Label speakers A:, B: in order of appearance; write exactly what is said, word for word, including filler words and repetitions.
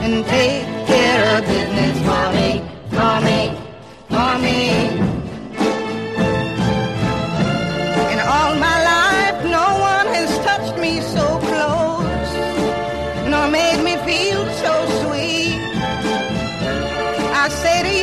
A: and take care of business for me, for me, for me. In all my life, no one has touched me so close, nor made me feel so sweet. I say to